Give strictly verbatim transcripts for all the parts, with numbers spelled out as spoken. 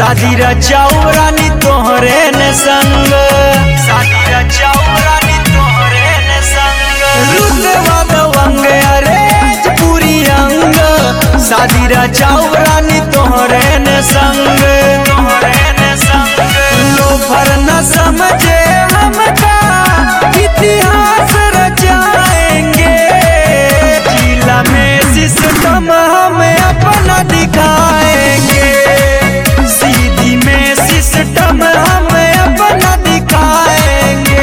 शादी रचाऊ रानी तोहरे ने संग, शादी रचाऊ रानी तोहरे ने संग। रुतवा दवंग अरेज पूरी अंग, शादी रचाऊ रानी तोहरे ने संग, तोहरे ने संग। लोफर न समझे हमका इतिहास रचाएंगे, जिला में सिस्टम हम अपना दिखाएंगे, सीधी में सिस्टम हम अपना दिखाएंगे।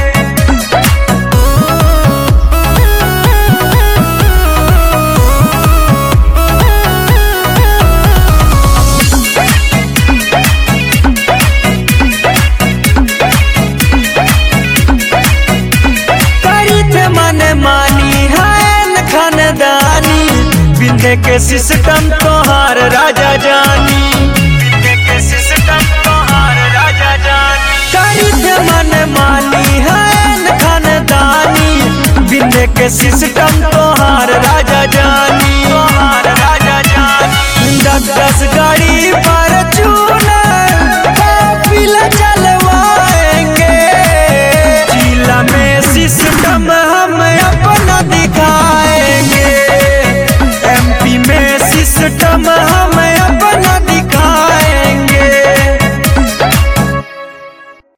बिंदे के सिस्टम तोहार राजा जानी, बिंदे के सिस्टम तोहार राजा जानी। करित मन मानी है खानदानी, बिंदे के सिस्टम